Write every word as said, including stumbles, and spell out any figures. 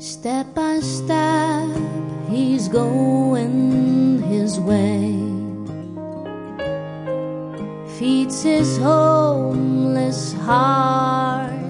Step by step, he's going his way, feeds his homeless heart